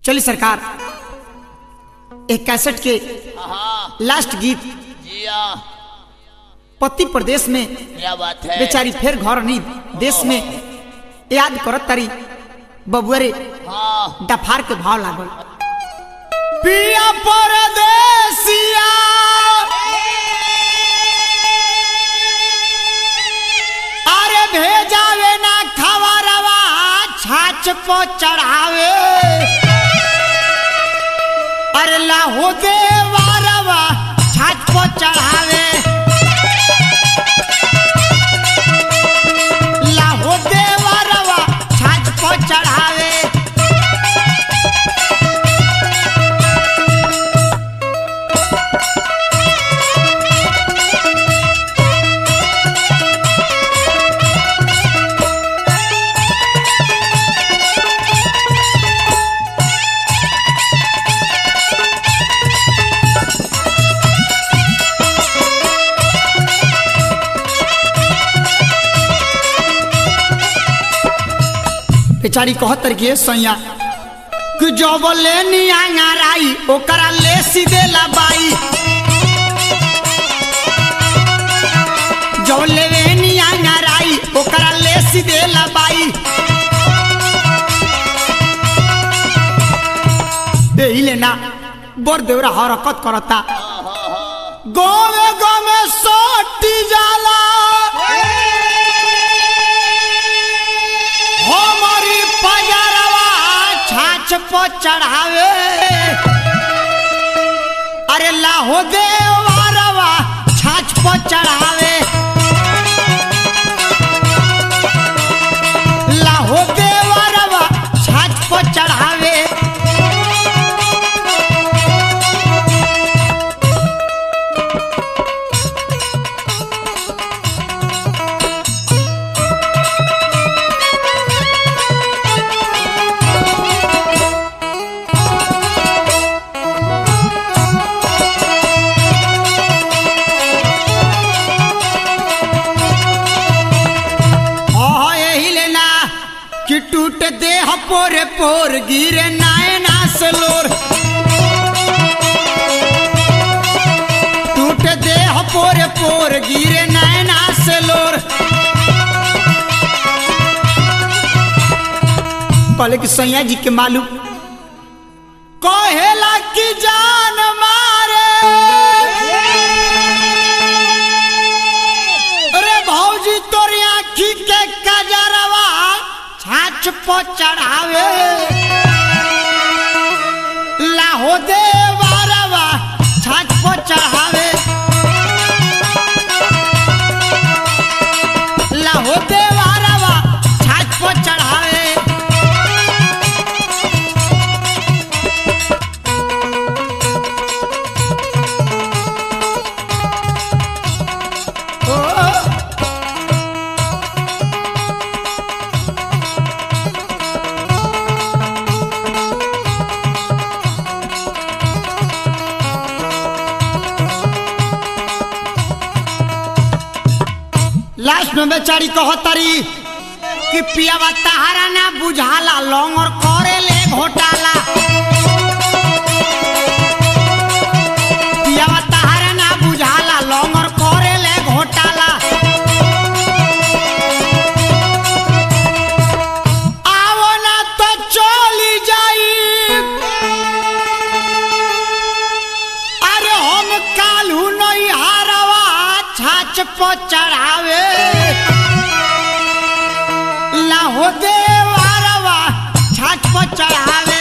चलिए सरकार, एक कैसेट के लास्ट गीत पति प्रदेश में क्या बात है। बेचारी फिर घर नहीं देश में याद करत तारी बबुअरे डफार के भाव लागल। पिया परदेसिया अरे भेजावे ना खबरवा छाछ पो चढ़ावे, अरे लाहो देवारवा छाछ पो चढ़ावे, लाहो देवारवा छाछ पो चढ़ावे। बेचारी कहतर के सैया कि जब ले नियांगाराई ओकरा ले सीधे लबाई, जब ले नियांगाराई ओकरा ले सीधे लबाई। यही लेना बड़ देवरा हरकत करता गोमे गोमे सोटी जाला हमारी पजरवा छाछ पो चढ़ावे, अरे लाहो देवारवा छाछ पो चढ़ावे, लाहो देवारवा छाछ पो चढ़ावे। टूट देह पोरे पोर गिरे नायना सलोर, टूट देह पोरे पोर गिरे नायना सलोर। पहले कि सैया जी के मालूम कहेला की जान मारे, अरे भौजी तोरी आँखी के कजरवा छाछ पो चढ़ावे, लाहो देवारवा छाछ पो चढ़ावे, लाहो देवारवा छाछ पो चढ़ावे। लास्ट में बेचारी कहतरी कि पियावा तहारा ना बुझाला लौंग और करे ले घोटाला, पियावा तहारा ना बुझाला लौंग और करे ले घोटाला। आवो ना तो चली जाई, अरे हम कालू नहीं हारवा छाछ पो चढ़ावे, लाहो देवारवा छाछ पो चढ़ावे।